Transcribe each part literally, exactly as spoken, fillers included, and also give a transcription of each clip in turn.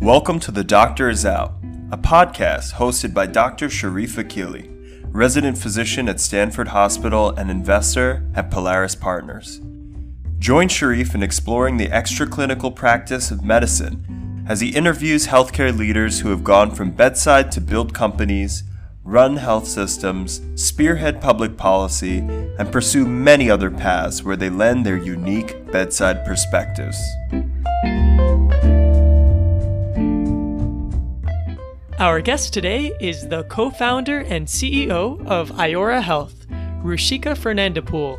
Welcome to The Doctor Is Out, a podcast hosted by Doctor Sharif Akili, resident physician at Stanford Hospital and investor at Polaris Partners. Join Sharif in exploring the extraclinical practice of medicine as he interviews healthcare leaders who have gone from bedside to build companies, run health systems, spearhead public policy, and pursue many other paths where they lend their unique bedside perspectives. Our guest today is the co-founder and C E O of Iora Health, Ruchika Fernandopoul.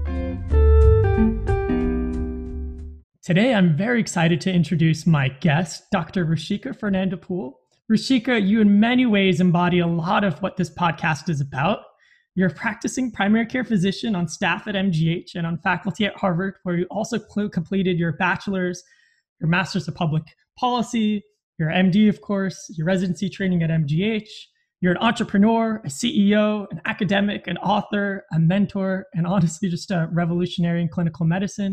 Today, I'm very excited to introduce my guest, Doctor Ruchika Fernandopoul. Ruchika, you in many ways embody a lot of what this podcast is about. You're a practicing primary care physician on staff at M G H and on faculty at Harvard, where you also cl- completed your bachelor's, your master's of public policy, your M D, of course, your residency training at M G H. You're an entrepreneur, a C E O, an academic, an author, a mentor, and honestly, just a revolutionary in clinical medicine.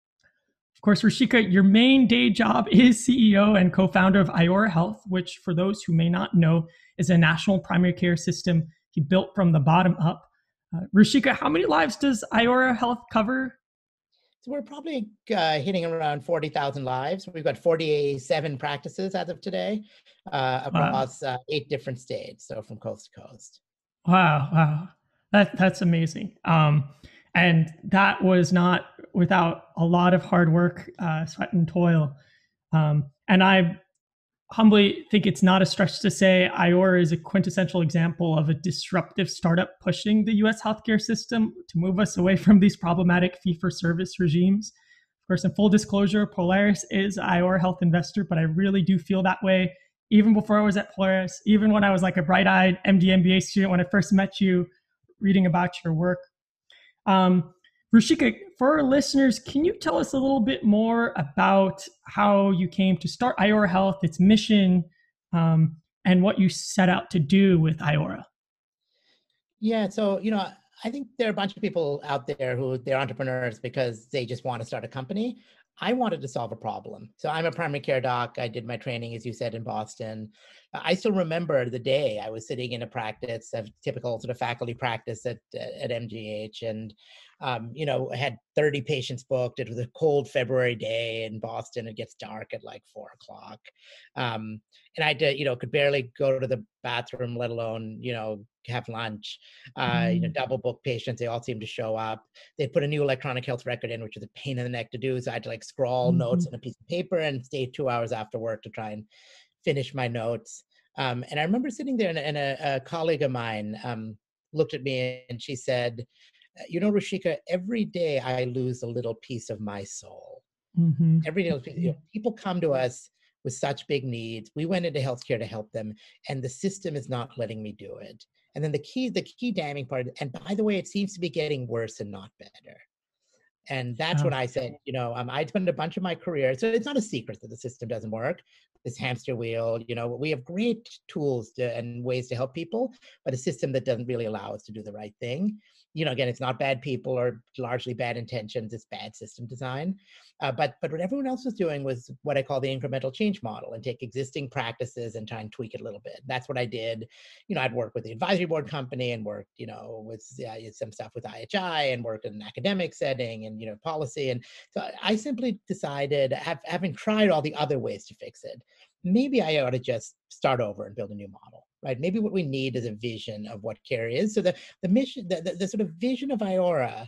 Of course, Ruchika, your main day job is C E O and co-founder of Iora Health, which, for those who may not know, is a national primary care system he built from the bottom up. Uh, Ruchika, how many lives does Iora Health cover? So we're probably uh, hitting around forty thousand lives. We've got forty-seven practices as of today uh, across wow. uh, eight different states, so from coast to coast. Wow, wow. That, that's amazing. Um, and that was not without a lot of hard work, uh, sweat and toil. Um, and I humbly think it's not a stretch to say Iora is a quintessential example of a disruptive startup pushing the U S healthcare system to move us away from these problematic fee-for-service regimes. Of course, in full disclosure, Polaris is an Iora Health investor, but I really do feel that way even before I was at Polaris, even when I was like a bright-eyed M D M B A student when I first met you, reading about your work. Um, Ruchika, for our listeners, can you tell us a little bit more about how you came to start Iora Health, its mission, um, and what you set out to do with Iora? Yeah, so, you know, I think there are a bunch of people out there who they're entrepreneurs because they just want to start a company. I wanted to solve a problem. So I'm a primary care doc. I did my training, as you said, in Boston. I still remember the day I was sitting in a practice, a typical sort of faculty practice at at M G H, and um, you know, I had thirty patients booked. It was a cold February day in Boston. It gets dark at like four o'clock, um, and I had to, you know, could barely go to the bathroom, let alone, you know, have lunch. Uh, mm. You know, double book patients. They all seemed to show up. They put a new electronic health record in, which was a pain in the neck to do. So I had to like scrawl mm-hmm. notes on a piece of paper and stay two hours after work to try and finish my notes. Um, and I remember sitting there and, and a, a colleague of mine um, looked at me and she said, you know, Ruchika, every day I lose a little piece of my soul. Mm-hmm. Every day, you know, people come to us with such big needs. We went into healthcare to help them, and the system is not letting me do it. And then the key, the key damning part, and by the way, it seems to be getting worse and not better. And that's oh. when I said, you know, um, I'd spent a bunch of my career. So it's not a secret that the system doesn't work. This hamster wheel, you know, we have great tools to, and ways to help people, but a system that doesn't really allow us to do the right thing. You know, again, it's not bad people or largely bad intentions. It's bad system design. Uh, but but what everyone else was doing was what I call the incremental change model, and take existing practices and try and tweak it a little bit. That's what I did. You know, I'd work with the advisory board company and worked, you know, with uh, some stuff with I H I and worked in an academic setting and, you know, policy. And so I simply decided, have, having tried all the other ways to fix it, maybe I ought to just start over and build a new model, right? Maybe what we need is a vision of what care is. So the, the mission, the, the, the sort of vision of Iora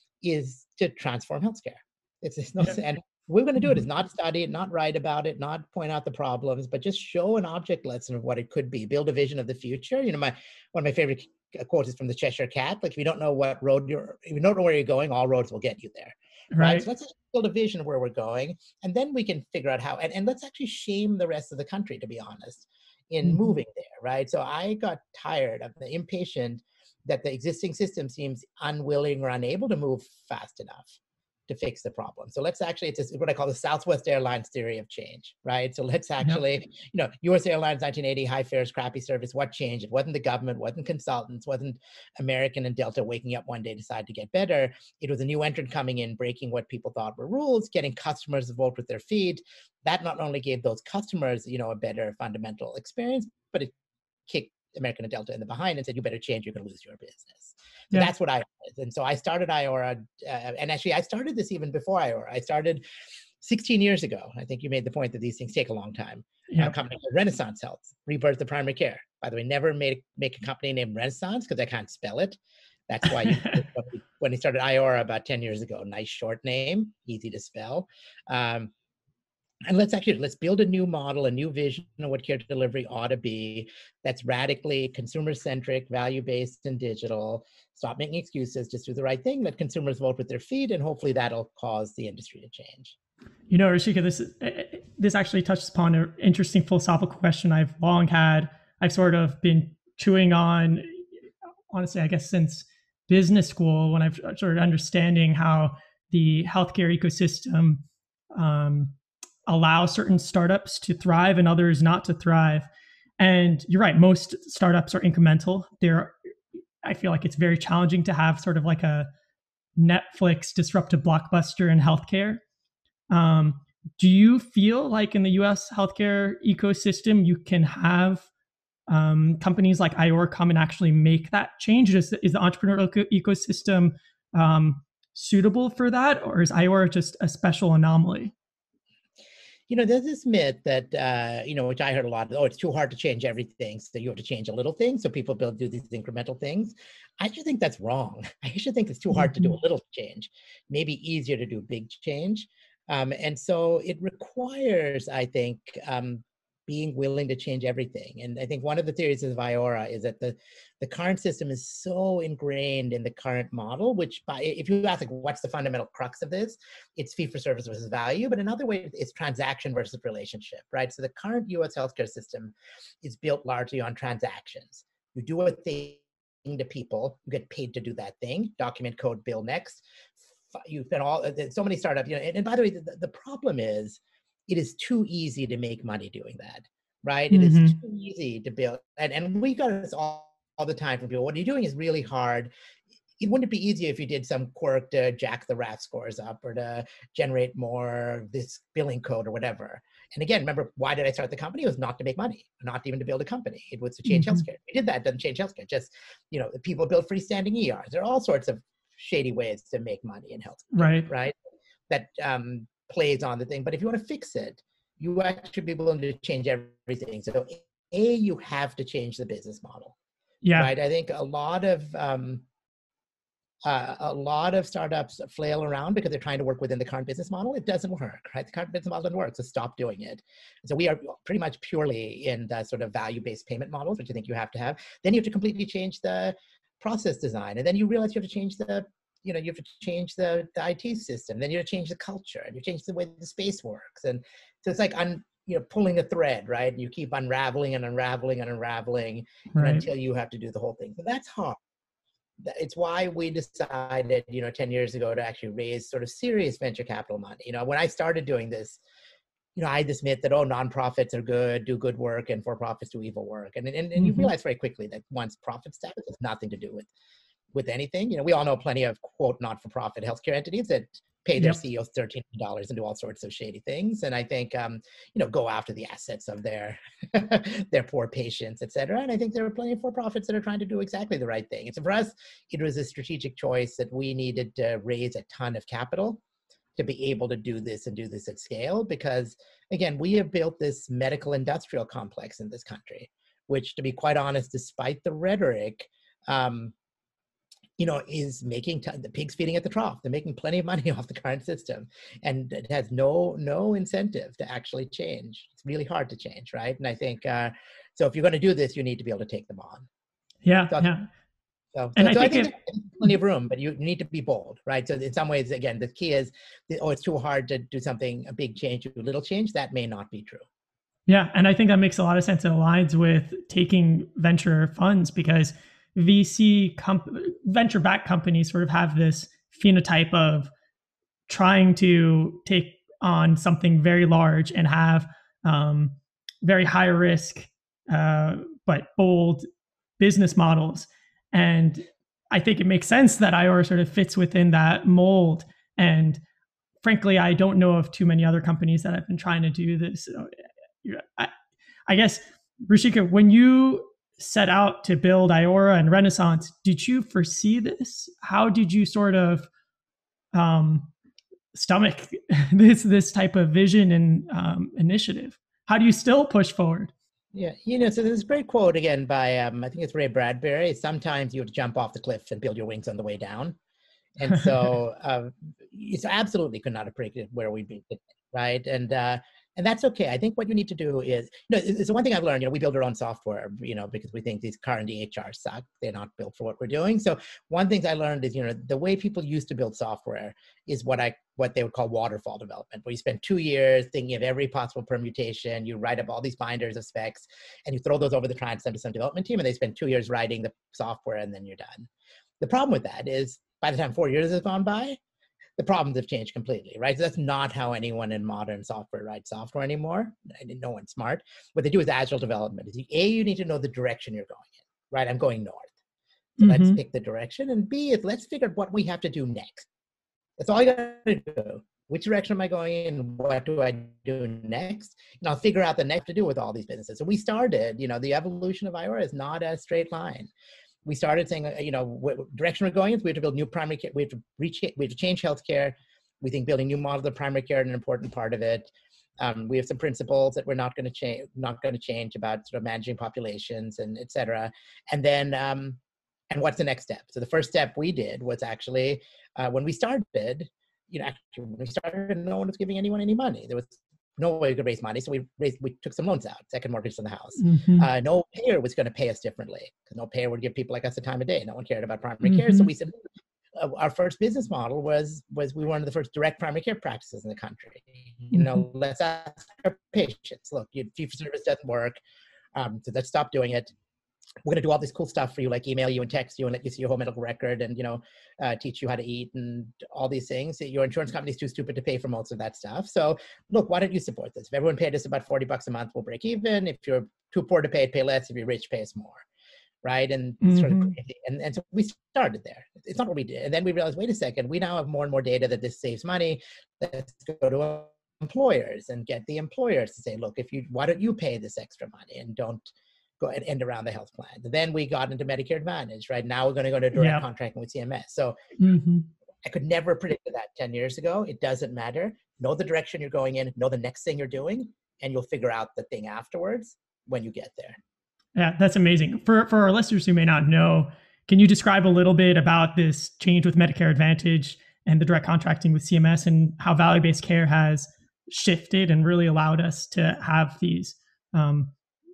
is to transform healthcare. It's, it's not, yeah. And what we're going to do it is not study it, not write about it, not point out the problems, but just show an object lesson of what it could be, build a vision of the future. You know, my one of my favorite quotes is from the Cheshire Cat. Like, if you don't know what road you're, if you don't know where you're going, all roads will get you there. Right. right? So let's just build a vision of where we're going, and then we can figure out how, and, and let's actually shame the rest of the country, to be honest, in mm-hmm. moving there, right? So I got tired of the impatient that the existing system seems unwilling or unable to move fast enough. to fix the problem. So let's actually, it's what I call the Southwest Airlines theory of change, right? So let's actually, yep. you know, U S Airlines, nineteen eighty, high fares, crappy service. What changed? It wasn't the government, wasn't consultants, wasn't American and Delta waking up one day, decide to get better. It was a new entrant coming in, breaking what people thought were rules, getting customers to vote with their feet. That not only gave those customers, you know, a better fundamental experience, but it kicked American and Delta in the behind and said, you better change, you're going to lose your business. So yeah. That's what I was. And so I started Iora, uh, and actually I started this even before Iora. I started sixteen years ago. I think you made the point that these things take a long time. Yeah. A company called Renaissance Health, rebirth of primary care. By the way, never made make a company named Renaissance because I can't spell it. That's why you, when he started Iora about ten years ago, nice short name, easy to spell. Um, And let's actually, let's build a new model, a new vision of what care delivery ought to be that's radically consumer-centric, value-based, and digital. Stop making excuses, just do the right thing, let consumers vote with their feet, and hopefully that'll cause the industry to change. You know, Rishika, this, this actually touches upon an interesting philosophical question I've long had. I've sort of been chewing on, honestly, I guess since business school, when I've started understanding how the healthcare ecosystem um, allow certain startups to thrive and others not to thrive. And you're right, most startups are incremental. There, I feel like it's very challenging to have sort of like a Netflix disruptive blockbuster in healthcare. Um, do you feel like in the U S healthcare ecosystem, you can have um, companies like Iora come and actually make that change? Is, is the entrepreneurial ecosystem um, suitable for that? Or is Iora just a special anomaly? You know, there's this myth that, uh, you know, which I heard a lot, oh, it's too hard to change everything, so you have to change a little thing, so people build, do these incremental things. I actually think that's wrong. I actually think it's too hard to do a little change, maybe easier to do big change. Um, and so it requires, I think, um, being willing to change everything. And I think one of the theories of Iora is that the, the current system is so ingrained in the current model, which by, if you ask like, what's the fundamental crux of this, it's fee for service versus value, but another way it's transaction versus relationship, right? So the current U S healthcare system is built largely on transactions. You do a thing to people, you get paid to do that thing, document, code, bill next. You've been all, so many startups, you know, and, and by the way, the, the problem is, it is too easy to make money doing that, right? Mm-hmm. It is too easy to build. And, and we got this all, all the time from people. What you're doing is really hard. It wouldn't be easier if you did some quirk to jack the R A F scores up or to generate more this billing code or whatever. And again, remember, why did I start the company? It was not to make money, not even to build a company. It was to change mm-hmm. healthcare. We did that, it doesn't change healthcare. Just, you know, people build freestanding E Rs. There are all sorts of shady ways to make money in healthcare, right? Right? That, um, plays on the thing, but if you want to fix it, you actually be willing to change everything. So A, you have to change the business model. Yeah. Right. I think a lot of um, uh, a lot of startups flail around because they're trying to work within the current business model. It doesn't work, right? The current business model doesn't work, so stop doing it. So we are pretty much purely in the sort of value-based payment models, which I think you have to have. Then you have to completely change the process design, and then you realize you have to change the you know, you have to change the, the I T system, then you have to change the culture, and you change the way the space works. And so it's like, un, you know, pulling a thread, right? And you keep unraveling and unraveling and unraveling right. until you have to do the whole thing. So that's hard. It's why we decided, you know, ten years ago to actually raise sort of serious venture capital money. You know, when I started doing this, you know, I had this myth that, oh, nonprofits are good, do good work, and for-profits do evil work. And, and, and mm-hmm. you realize very quickly that once profit status has nothing to do with with anything. You know, we all know plenty of, quote, not-for-profit healthcare entities that pay their yep. C E Os thirteen dollars and do all sorts of shady things. And I think, um, you know, go after the assets of their their poor patients, et cetera. And I think there are plenty of for-profits that are trying to do exactly the right thing. And so for us, it was a strategic choice that we needed to raise a ton of capital to be able to do this and do this at scale. Because, again, we have built this medical industrial complex in this country, which, to be quite honest, despite the rhetoric, um, you know, is making t- the pigs feeding at the trough. They're making plenty of money off the current system, and it has no no incentive to actually change. It's really hard to change, right? And I think uh, so. If you're going to do this, you need to be able to take them on. Yeah, so, yeah. So, and so, I, so think I think if, there's plenty of room, but you need to be bold, right? So in some ways, again, the key is, oh, it's too hard to do something, a big change, a little change. That may not be true. Yeah, and I think that makes a lot of sense. It aligns with taking venture funds because V C comp- venture-backed companies sort of have this phenotype of trying to take on something very large and have um, very high risk uh, but bold business models. And I think it makes sense that Iora sort of fits within that mold. And frankly, I don't know of too many other companies that have been trying to do this. So, I, I guess, Ruchika, when you set out to build Iora and Renaissance, did you foresee this? How did you sort of um, stomach this this type of vision and um, initiative? How do you still push forward? Yeah, you know, so there's a great quote again by, um, I think it's Ray Bradbury. Sometimes you have to jump off the cliff and build your wings on the way down. And so uh, it's absolutely could not have predicted where we'd be, right? And uh, and that's okay. I think what you need to do is, you know, it's the one thing I've learned, you know, we build our own software, you know, because we think these car and D H R suck. They're not built for what we're doing. So one thing I learned is, you know, the way people used to build software is what I, what they would call waterfall development, where you spend two years thinking of every possible permutation, you write up all these binders of specs, and you throw those over the transom to some development team, and they spend two years writing the software, and then you're done. The problem with that is by the time four years has gone by, the problems have changed completely, right? So that's not how anyone in modern software writes software anymore. No one's smart. What they do is agile development. Is A, you need to know the direction you're going in, right? I'm going north. So mm-hmm. let's pick the direction. And B is let's figure out what we have to do next. That's all you got to do. Which direction am I going in? What do I do next? And I'll figure out the next to do with all these businesses. So we started, you know, the evolution of Iora is not a straight line. We started saying, you know, what direction we're going in, we have to build new primary care, we have to reach, we have to change healthcare. We think building new models of primary care is an important part of it. Um, we have some principles that we're not going to change, not going to change about sort of managing populations and et cetera. And then, um, and what's the next step? So the first step we did was actually, uh, when we started, you know, actually when we started, no one was giving anyone any money. There was no way we could raise money. So we raised, we took some loans out, second mortgage on the house. Mm-hmm. Uh, no payer was going to pay us differently because no payer would give people like us the time of day. No one cared about primary mm-hmm. care. So we said, uh, our first business model was, was we were one of the first direct primary care practices in the country. Mm-hmm. You know, let's ask our patients, look, your fee for service doesn't work. Um, so let's stop doing it. We're going to do all this cool stuff for you, like email you and text you and let you see your whole medical record and, you know, uh, teach you how to eat and all these things. Your insurance company's too stupid to pay for most of that stuff. So look, why don't you support this? If everyone paid us about forty bucks a month, we'll break even. If you're too poor to pay it, pay less. If you're rich, pay us more. Right. And mm-hmm. sort of crazy. And, and so we started there. It's not what we did. And then we realized, wait a second, we now have more and more data that this saves money. Let's go to employers and get the employers to say, look, if you, why don't you pay this extra money and don't go and end around the health plan. Then we got into Medicare Advantage, right? Now we're going to go to direct yeah. contracting with C M S. So mm-hmm. I could never have predicted that ten years ago. It doesn't matter. Know the direction you're going in, know the next thing you're doing, and you'll figure out the thing afterwards when you get there. Yeah, that's amazing. For, for our listeners who may not know, can you describe a little bit about this change with Medicare Advantage and the direct contracting with C M S and how value-based care has shifted and really allowed us to have these um,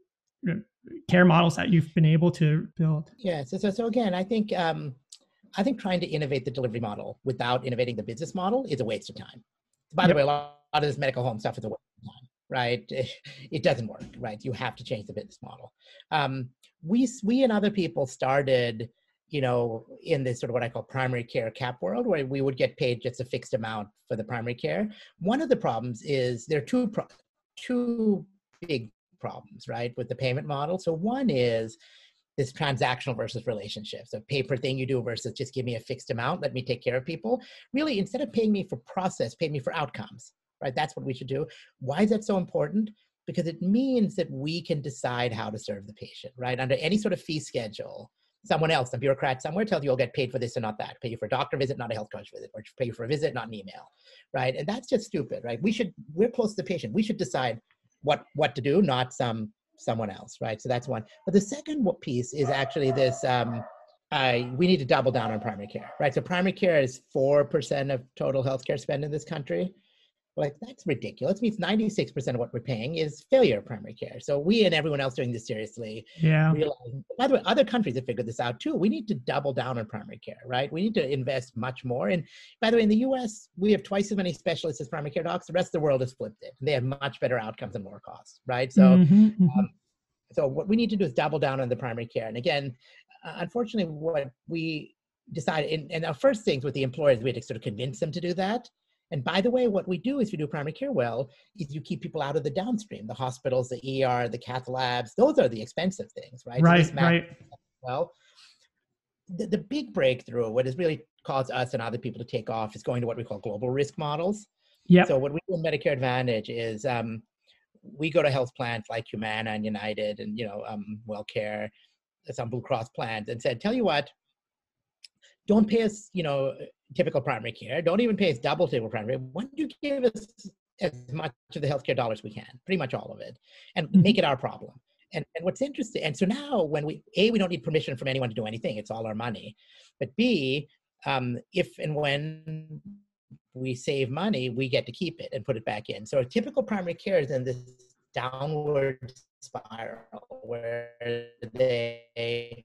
care models that you've been able to build? Yeah. So, so, so again, I think, um, I think trying to innovate the delivery model without innovating the business model is a waste of time. By yep. the way, a lot, a lot of this medical home stuff is a waste of time, right? It, it doesn't work, right? You have to change the business model. Um, we, we and other people started, you know, in this sort of what I call primary care cap world, where we would get paid just a fixed amount for the primary care. One of the problems is there are two, pro- two big problems, right, with the payment model. So one is this transactional versus relationship. So pay per thing you do versus just give me a fixed amount, let me take care of people. Really, instead of paying me for process, pay me for outcomes, right? That's what we should do. Why is that so important? Because it means that we can decide how to serve the patient, right? Under any sort of fee schedule, someone else, a bureaucrat somewhere tells you you'll get paid for this and not that. Pay you for a doctor visit, not a health coach visit, or pay you for a visit, not an email, right? And that's just stupid, right? We should, we're close to the patient. We should decide what what to do, not some someone else, right? So that's one. But the second piece is actually this, um, uh, we need to double down on primary care, right? So primary care is four percent of total healthcare spend in this country. Like, that's ridiculous. It means ninety-six percent of what we're paying is failure of primary care. So we and everyone else doing this seriously. Yeah. Realize, by the way, other countries have figured this out too. We need to double down on primary care, right? We need to invest much more. And by the way, in the U S, we have twice as many specialists as primary care docs. The rest of the world has flipped it. They have much better outcomes and more costs, right? So, mm-hmm, mm-hmm. Um, so what we need to do is double down on the primary care. And again, uh, unfortunately, what we decided, and, and our first things with the employers, we had to sort of convince them to do that. And by the way, what we do is we do primary care well, is you keep people out of the downstream, the hospitals, the E R, the cath labs. Those are the expensive things, right? Right, so right. Well, the, the big breakthrough, what has really caused us and other people to take off, is going to what we call global risk models. Yeah. So what we do in Medicare Advantage is um, we go to health plans like Humana and United and, you know, um, WellCare, some Blue Cross plans, and said, tell you what, don't pay us, you know, typical primary care. Don't even pay us double typical primary care. Why don't you give us as much of the healthcare dollars we can, pretty much all of it, and mm-hmm. make it our problem. And, and what's interesting, and so now when we, A, we don't need permission from anyone to do anything. It's all our money. But B, um, if and when we save money, we get to keep it and put it back in. So a typical primary care is in this downward spiral where they,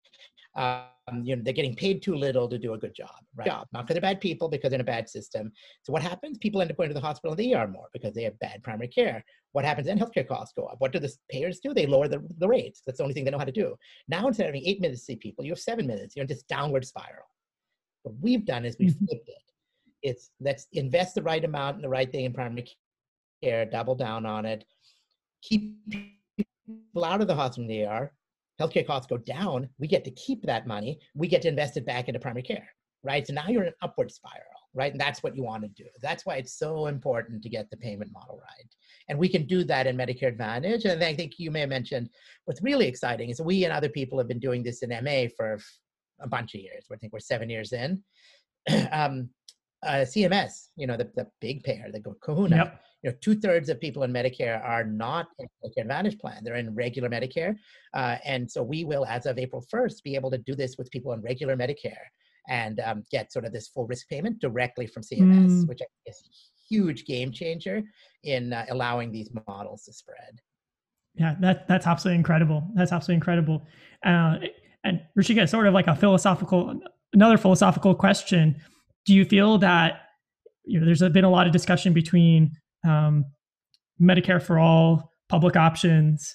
um, you know, they're getting paid too little to do a good job, right? Job. Not because they're bad people, because they're in a bad system. So what happens? People end up going to the hospital and the E R more because they have bad primary care. What happens then? Healthcare costs go up. What do the payers do? They lower the, the rates. That's the only thing they know how to do. Now, instead of having eight minutes to see people, you have seven minutes. You're in this downward spiral. What we've done is we've mm-hmm. flipped it. It's let's invest the right amount in the right thing in primary care, double down on it, keep people out of the hospital and the E R. Healthcare costs go down, we get to keep that money, we get to invest it back into primary care, right? So now you're in an upward spiral, right? And that's what you want to do. That's why it's so important to get the payment model right. And we can do that in Medicare Advantage. And I think you may have mentioned what's really exciting is we and other people have been doing this in M A for a bunch of years. I think we're seven years in. um, uh, C M S, you know, the, the big payer, the kahuna, yep. you know, two thirds of people in Medicare are not in Medicare Advantage plan. They're in regular Medicare. Uh, and so we will, as of April first, be able to do this with people in regular Medicare and um, get sort of this full risk payment directly from C M S, mm. which is a huge game changer in uh, allowing these models to spread. Yeah, that that's absolutely incredible. That's absolutely incredible. Uh, and Ruchika, sort of like a philosophical, another philosophical question. Do you feel that, you know, there's been a lot of discussion between um, Medicare for all, public options,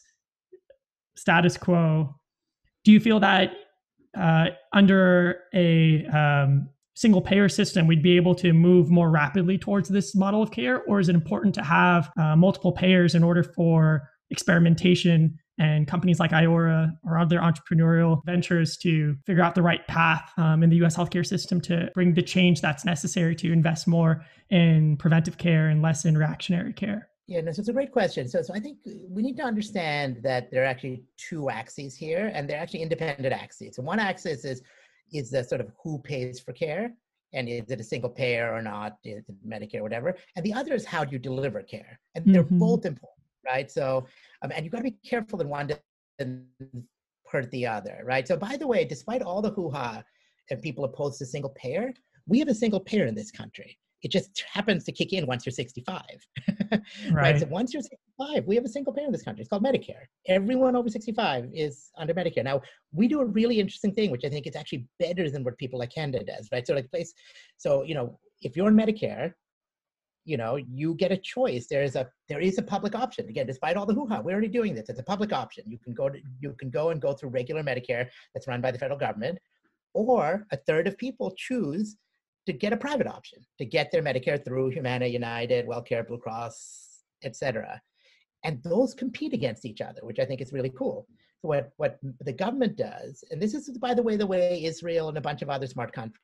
status quo? Do you feel that uh, under a um, single payer system, we'd be able to move more rapidly towards this model of care? Or is it important to have uh, multiple payers in order for experimentation and companies like Iora or other entrepreneurial ventures to figure out the right path um, in the U S healthcare system to bring the change that's necessary to invest more in preventive care and less in reactionary care? Yeah, no, so it's a great question. So, so I think we need to understand that there are actually two axes here, and they're actually independent axes. So one axis is, is the sort of who pays for care, and is it a single payer or not, is it Medicare or whatever. And the other is how do you deliver care. And they're mm-hmm. both important. Right. So, um, and you've got to be careful that one doesn't hurt the other. Right. So, by the way, despite all the hoo-ha and people opposed to single payer, we have a single payer in this country. It just happens to kick in once you're sixty-five. right. right. So once you're sixty-five, we have a single payer in this country. It's called Medicare. Everyone over sixty-five is under Medicare. Now, we do a really interesting thing, which I think is actually better than what people like Canada does. Right. So, like place. So, you know, if you're in Medicare, you know, you get a choice. There is a there is a public option. Again, despite all the hoo-ha, we're already doing this. It's a public option. You can go to you can go and go through regular Medicare that's run by the federal government, or a third of people choose to get a private option to get their Medicare through Humana, United, WellCare, Blue Cross, et cetera. And those compete against each other, which I think is really cool. So what what the government does, and this is by the way the way Israel and a bunch of other smart countries,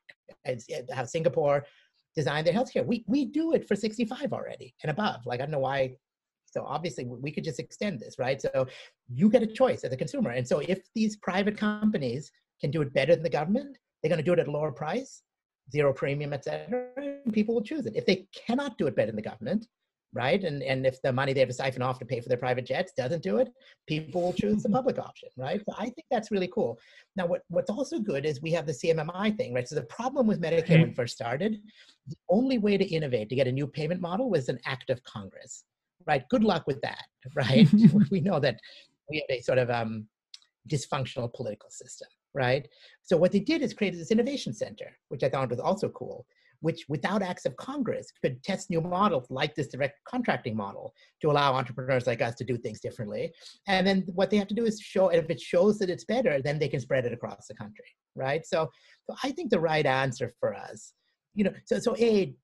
how Singapore design their healthcare. We we do it for sixty-five already and above. Like, I don't know why. So obviously we could just extend this, right? So you get a choice as a consumer. And so if these private companies can do it better than the government, they're going to do it at a lower price, zero premium, et cetera, and people will choose it. If they cannot do it better than the government, right? And and if the money they have to siphon off to pay for their private jets doesn't do it, people will choose the public option, right? So I think that's really cool. Now, what, what's also good is we have the C M M I thing, right? So the problem with Medicare when it first started, the only way to innovate, to get a new payment model, was an act of Congress, right? Good luck with that, right? We know that we have a sort of um, dysfunctional political system, right? So what they did is created this innovation center, which I thought was also cool, which without acts of Congress could test new models like this direct contracting model to allow entrepreneurs like us to do things differently. And then what they have to do is show, and if it shows that it's better, then they can spread it across the country, right? So, so I think the right answer for us, you know, so, so A,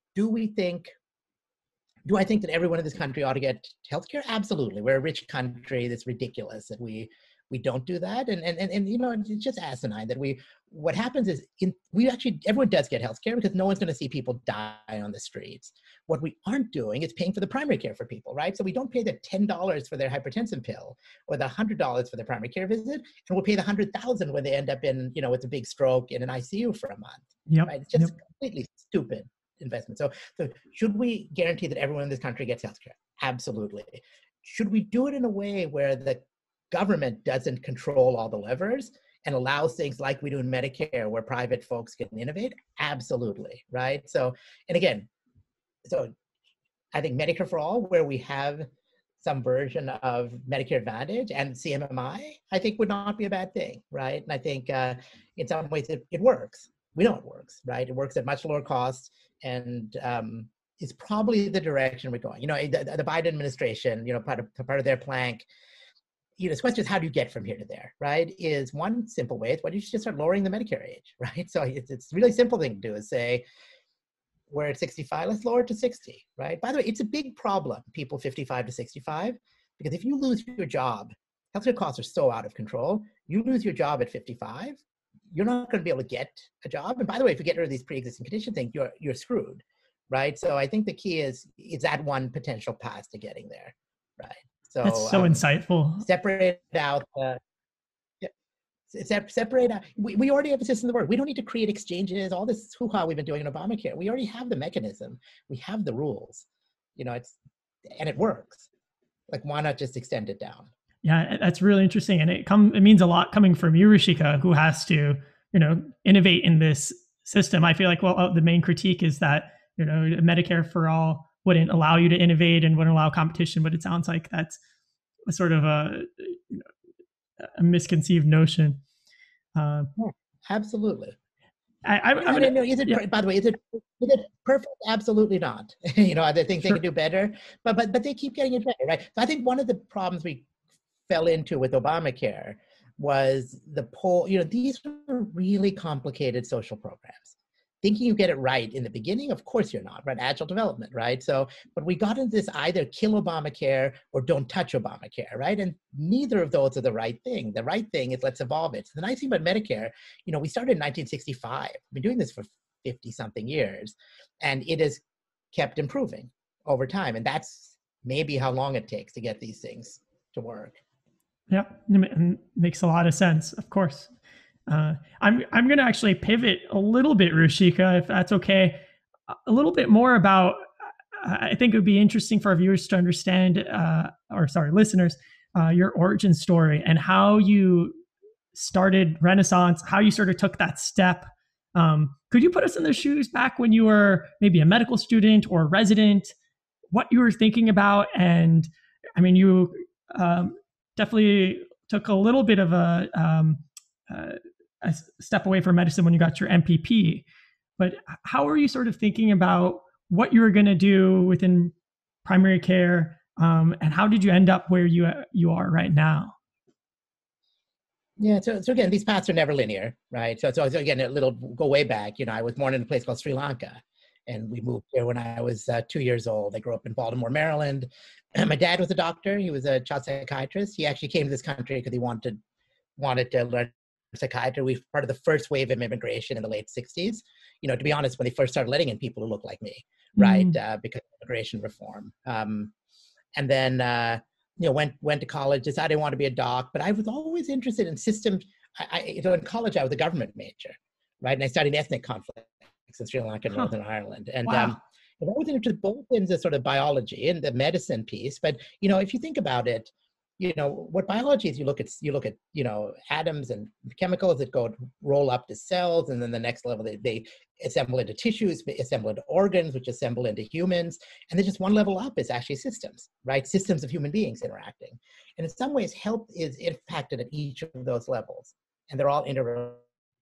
do we think, do I think that everyone in this country ought to get healthcare? Absolutely. We're a rich country. That's ridiculous that we we don't do that. And, and, and, and you know, it's just asinine that we, what happens is in, we actually, everyone does get healthcare because no one's going to see people die on the streets. What we aren't doing is paying for the primary care for people, right? So we don't pay the ten dollars for their hypertension pill or the one hundred dollars for their primary care visit, and we'll pay the one hundred thousand dollars when they end up in, you know, with a big stroke in an I C U for a month. Yep. Right? It's just Yep. completely stupid investment. So, so should we guarantee that everyone in this country gets healthcare? Absolutely. Should we do it in a way where the government doesn't control all the levers and allows things like we do in Medicare where private folks can innovate? Absolutely, right? So, and again, so I think Medicare for All, where we have some version of Medicare Advantage and C M M I, I think would not be a bad thing, right? And I think uh, in some ways it, it works. We know it works, right? It works at much lower cost, and um, it's probably the direction we're going. You know, the, the Biden administration, you know, part of, part of their plank, you know, the question is, how do you get from here to there, right? Is one simple way, is why don't you just start lowering the Medicare age, right? So it's, it's a really simple thing to do is say, we're at sixty-five, let's lower it to sixty, right? By the way, it's a big problem, people fifty-five to sixty-five, because if you lose your job, healthcare costs are so out of control, you lose your job at fifty-five, you're not going to be able to get a job. And by the way, if you get rid of these pre-existing condition things, you're, you're screwed, right? So I think the key is, is that one potential path to getting there, right? So That's so um, insightful. Separate out the, yeah, separate out. We, we already have a system that works. We don't need to create exchanges, all this hoo-ha we've been doing in Obamacare. We already have the mechanism. We have the rules, you know, it's, and it works. Like, why not just extend it down? Yeah, that's really interesting. And it come it means a lot coming from you, Ruchika, who has to, you know, innovate in this system. I feel like, well, the main critique is that, you know, Medicare for All wouldn't allow you to innovate and wouldn't allow competition, but it sounds like that's a sort of a, you know, a misconceived notion. Uh, yeah, absolutely. I, I, no, gonna, no, no, is it, yeah. By the way, is it, is it perfect? Absolutely not. You know, other things sure. they could do better, but but but they keep getting it better, right? So I think one of the problems we fell into with Obamacare was the poll. You know, these were really complicated social programs. Thinking you get it right in the beginning, of course you're not, right? Agile development, right? So, but we got into this either kill Obamacare or don't touch Obamacare, right? And neither of those are the right thing. The right thing is let's evolve it. So the nice thing about Medicare, you know, we started in nineteen sixty-five. We've been doing this for fifty something years, and it has kept improving over time. And that's maybe how long it takes to get these things to work. Yeah, it makes a lot of sense, of course. Uh, I'm I'm going to actually pivot a little bit, Ruchika, if that's okay, a little bit more about. I think it would be interesting for our viewers to understand, uh, or sorry, listeners, uh, your origin story and how you started Renaissance, how you sort of took that step. Um, could you put us in the shoes back when you were maybe a medical student or a resident, what you were thinking about? And I mean, you um, definitely took a little bit of a um, uh, a step away from medicine when you got your M P P, but how are you sort of thinking about what you were going to do within primary care, um, and how did you end up where you you are right now? Yeah, so, so again, these paths are never linear, right? So, so again, a little go way back. You know, I was born in a place called Sri Lanka, and we moved here when I was uh, two years old. I grew up in Baltimore, Maryland. And my dad was a doctor. He was a child psychiatrist. He actually came to this country because he wanted wanted to learn psychiatry. We were part of the first wave of immigration in the late sixties. You know, to be honest, when they first started letting in people who looked like me, right? Mm. Uh, because of immigration reform. Um, and then, uh, you know, went went to college, decided I wanted to be a doc, but I was always interested in systems. I, I, you know, in college, I was a government major, right? And I studied ethnic conflicts in Sri Lanka and huh. Northern Ireland. And wow. um, I was always interested both in the sort of biology and the medicine piece. But, you know, if you think about it, you know, what biology is, you look at, you look at, you know, atoms and chemicals that go roll up to cells, and then the next level, they, they assemble into tissues, assemble into organs, which assemble into humans. And then just one level up is actually systems, right? Systems of human beings interacting. And in some ways, health is impacted at each of those levels, and they're all interrelated.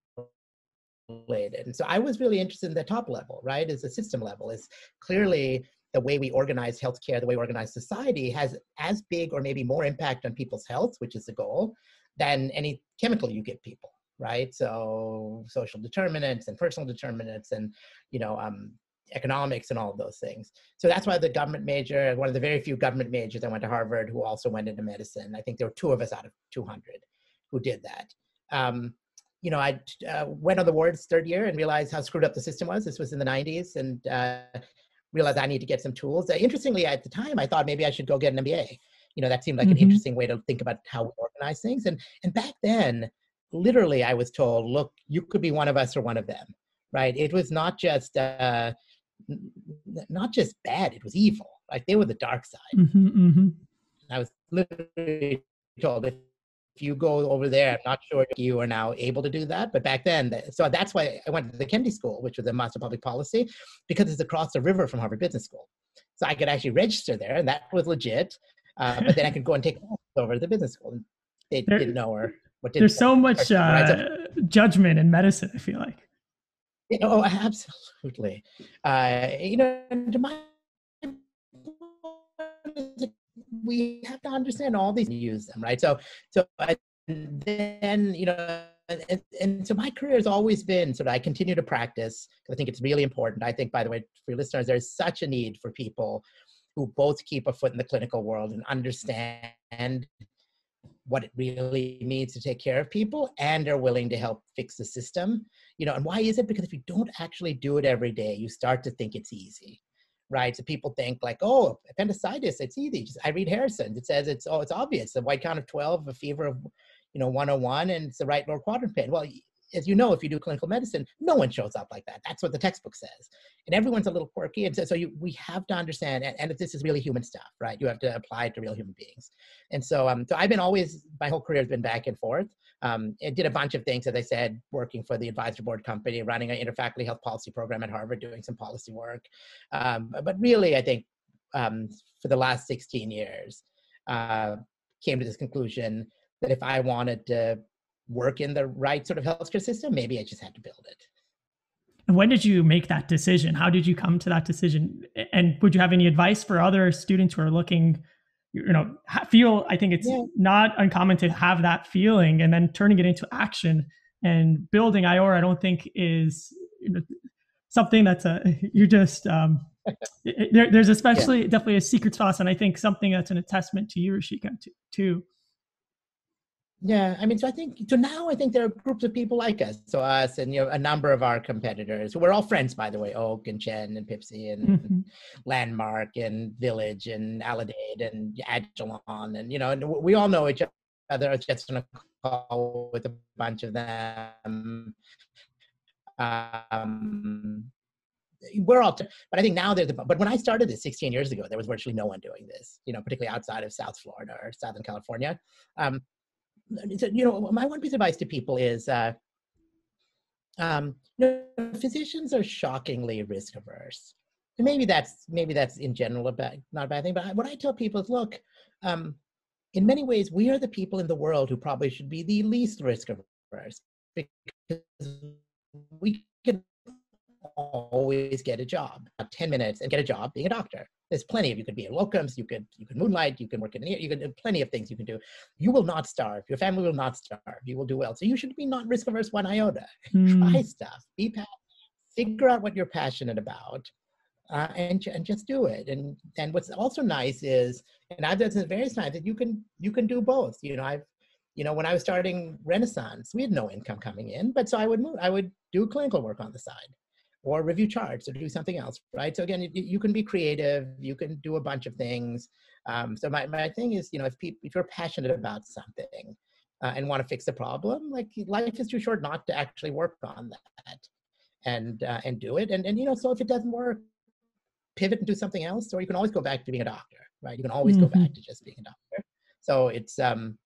And so I was really interested in the top level, right? Is the system level. Is clearly the way we organize healthcare, the way we organize society has as big or maybe more impact on people's health, which is the goal, than any chemical you give people, right? So social determinants and personal determinants and, you know, um, economics and all of those things. So that's why the government major, one of the very few government majors, I went to Harvard who also went into medicine. I think there were two of us out of two hundred who did that. Um, you know, I uh, went on the wards third year and realized how screwed up the system was. This was in the nineties, and uh, realized I need to get some tools. Uh, interestingly, at the time, I thought maybe I should go get an M B A. You know, that seemed like mm-hmm. an interesting way to think about how we organize things. And and back then, literally, I was told, look, you could be one of us or one of them, right? It was not just uh, not just bad; it was evil. Like they were the dark side. Mm-hmm, mm-hmm. I was literally told, if you go over there, I'm not sure if you are now able to do that. But back then, so that's why I went to the Kennedy School, which was a Master of Public Policy, because it's across the river from Harvard Business School. So I could actually register there, and that was legit. Uh, but then I could go and take over at the business school. And they there, didn't know or what didn't There's so much uh, judgment in medicine, I feel like. You know, oh, absolutely. Uh, you know, to my we have to understand all these and use them, right? So, so I, then, you know, and, and so my career has always been sort of, I continue to practice because I think it's really important. I think, by the way, for your listeners, there's such a need for people who both keep a foot in the clinical world and understand what it really means to take care of people and are willing to help fix the system. You know, and why is it? Because if you don't actually do it every day, you start to think it's easy. Right. So people think like, oh, appendicitis, it's easy. Just, I read Harrison. It says it's, oh, it's obvious. A white count of twelve, a fever of, you know, one oh one, and it's the right lower quadrant pain. Well, as you know, if you do clinical medicine, no one shows up like that. That's what the textbook says. And everyone's a little quirky. And so, so you, we have to understand, and, and this is really human stuff, right? You have to apply it to real human beings. And so, um, so I've been always, my whole career has been back and forth. Um, I did a bunch of things, as I said, working for the advisory board company, running an interfaculty health policy program at Harvard, doing some policy work. Um, but really, I think um, for the last sixteen years, uh, came to this conclusion that if I wanted to work in the right sort of healthcare system, maybe I just had to build it. And when did you make that decision? How did you come to that decision? And would you have any advice for other students who are looking, you know, feel, I think it's yeah. not uncommon to have that feeling and then turning it into action and building Iora, I don't think is, you know, something that's a, you're just, um, there, there's especially yeah. definitely a secret sauce. And I think something that's an testament to you, Rishika, too. Yeah, I mean, so I think, so now I think there are groups of people like us, so us and, you know, a number of our competitors, who we're all friends, by the way, Oak and Chen and Pipsy and mm-hmm. Landmark and Village and Aledade and Agilon, and, you know, and we all know each other. I was just on a call with a bunch of them. Um, we're all, t- but I think now there's, a, but when I started this sixteen years ago, there was virtually no one doing this, you know, particularly outside of South Florida or Southern California. Um, You know, my one piece of advice to people is, uh, um, you know, physicians are shockingly risk averse. And maybe that's maybe that's in general a bad, not a bad thing. But I, what I tell people is, look, um, in many ways, we are the people in the world who probably should be the least risk averse, because we can always get a job, ten minutes, and get a job being a doctor. There's plenty of, you could be a locums, you could you could moonlight, you can work in an, you can do plenty of things you can do. You will not starve. Your family will not starve. You will do well. So you should be not risk averse one iota. Mm. Try stuff. Be passionate. Figure out what you're passionate about, uh, and and just do it. And and what's also nice is, and I've done this at various times, that you can you can do both. You know, I've you know when I was starting Renaissance, we had no income coming in, but so I would move. I would do clinical work on the side, or review charts, or do something else, right? So again, you, you can be creative, you can do a bunch of things. Um, so my, my thing is, you know, if people, if you're passionate about something uh, and want to fix the problem, like, life is too short not to actually work on that and uh, and do it. And, and, you know, so if it doesn't work, pivot and do something else, or you can always go back to being a doctor, right? You can always mm-hmm. go back to just being a doctor. So it's um,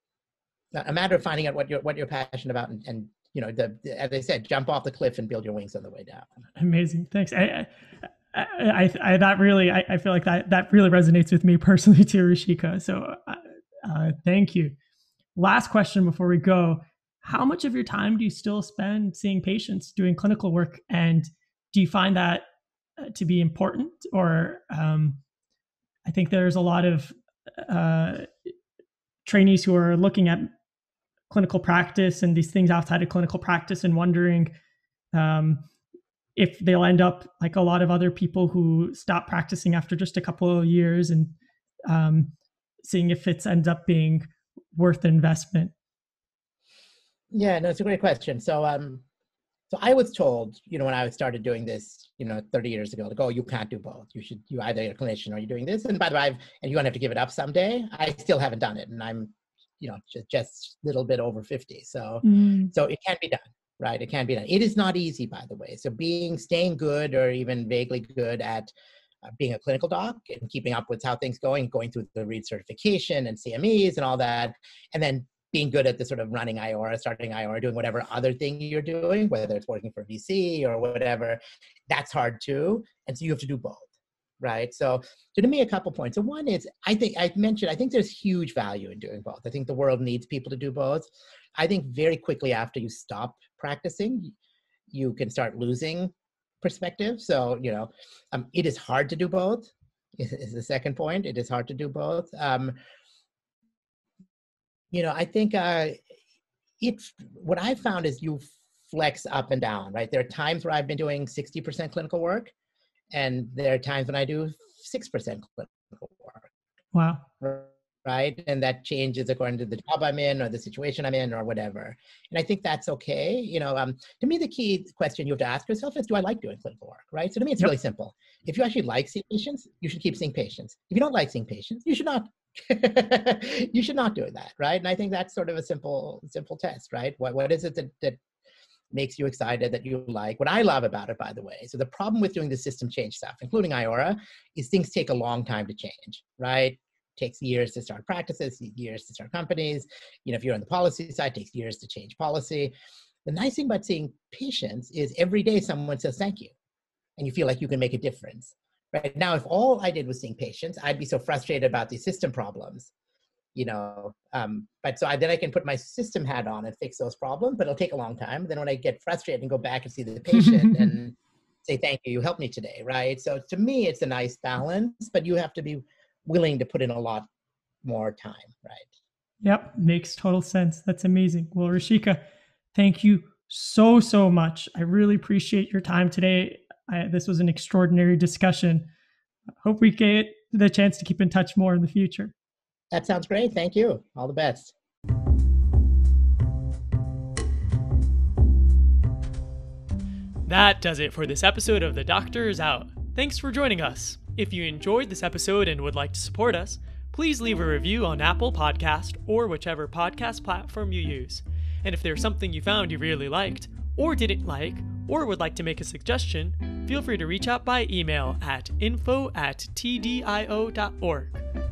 a matter of finding out what you're, what you're passionate about, and, and you know, the, the, as I said, jump off the cliff and build your wings on the way down. Amazing. Thanks. I, I, I, I that really, I, I feel like that, that really resonates with me personally too, Rishika. So uh, thank you. Last question before we go. How much of your time do you still spend seeing patients, doing clinical work? And do you find that to be important? Or um, I think there's a lot of uh, trainees who are looking at clinical practice and these things outside of clinical practice and wondering, um, if they'll end up like a lot of other people who stop practicing after just a couple of years, and um, seeing if it ends up being worth the investment. Yeah, no, it's a great question. So, um, so I was told, you know, when I started doing this, you know, thirty years ago, like, oh, you can't do both. You should, you either a clinician or you're doing this. And by the way, I've, and you're gonna have to give it up someday. I still haven't done it, and I'm, you know, just just a little bit over fifty. So, mm. so it can be done, right? It can be done. It is not easy, by the way. So, being staying good or even vaguely good at uh, being a clinical doc and keeping up with how things going, going through the READ certification and C M Es and all that, and then being good at the sort of running I O R, starting I O R, doing whatever other thing you're doing, whether it's working for V C or whatever, that's hard too. And so you have to do both, right? So, so to me, a couple points. So one is, I think I mentioned, I think there's huge value in doing both. I think the world needs people to do both. I think very quickly after you stop practicing, you can start losing perspective. So, you know, um, it is hard to do both, is, is the second point. It is hard to do both. Um, You know, I think uh, it, what I found is you flex up and down, right? There are times where I've been doing sixty percent clinical work, and there are times when I do six percent clinical work. Wow. Right? And that changes according to the job I'm in or the situation I'm in or whatever. And I think that's okay. You know, um, to me, the key question you have to ask yourself is, do I like doing clinical work, right? So to me, it's yep. really simple. If you actually like seeing patients, you should keep seeing patients. If you don't like seeing patients, you should not. You should not do that, right? And I think that's sort of a simple, simple test, right? What what is it that, that makes you excited, that you like? What I love about it, by the way, so the problem with doing the system change stuff, including I O R A, is things take a long time to change, right? It takes years to start practices, years to start companies. You know, if you're on the policy side, it takes years to change policy. The nice thing about seeing patients is every day someone says thank you, and you feel like you can make a difference. Right now, if all I did was seeing patients, I'd be so frustrated about these system problems, you know. Um, but so I, then I can put my system hat on and fix those problems, but it'll take a long time. Then when I get frustrated and go back and see the patient and say, thank you, you helped me today, right? So to me, it's a nice balance, but you have to be willing to put in a lot more time, right? Yep, makes total sense. That's amazing. Well, Rishika, thank you so, so much. I really appreciate your time today. I, this was an extraordinary discussion. Hope we get the chance to keep in touch more in the future. That sounds great. Thank you. All the best. That does it for this episode of The Doctor Is Out. Thanks for joining us. If you enjoyed this episode and would like to support us, please leave a review on Apple Podcast or whichever podcast platform you use. And if there's something you found you really liked, or didn't like, or would like to make a suggestion, feel free to reach out by email at info at tdio dot org.